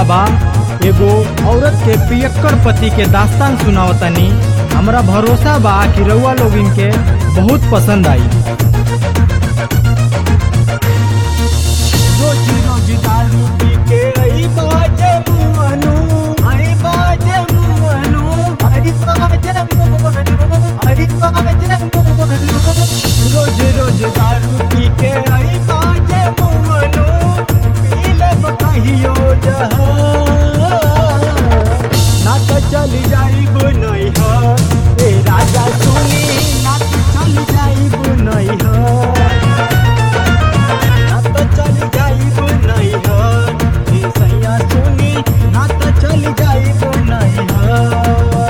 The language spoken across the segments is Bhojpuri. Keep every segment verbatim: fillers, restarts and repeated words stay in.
बा एगो औरत के पियक्कड़ पति के दास्तान सुनावतनी। हमरा भरोसा बा कि रउआ लोग इनके बहुत पसंद आई। रोज रोज दारू पी के आई बाजे मुअनु, आई बाजे मुअनु, आई बाजे मुअनु, आई बाजे मुअनु। रोज रोज दारू पी के आई बाजे मुअनु, पी ले कहियो जहां ना तो चली जाइब नैहर। ए राजा सुनी ना तो चली जाइब नैहर, ना तो चली जाइब नैहर। ए सैया सुनी ना तो चली जाइब नैहर।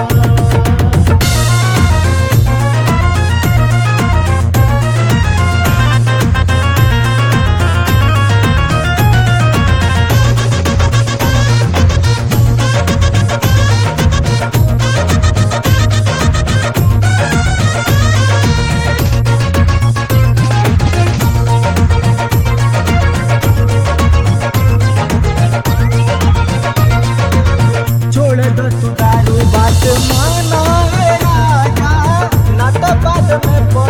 छोड़ दो तू दारू बात माना है राजा, ना तो बाद में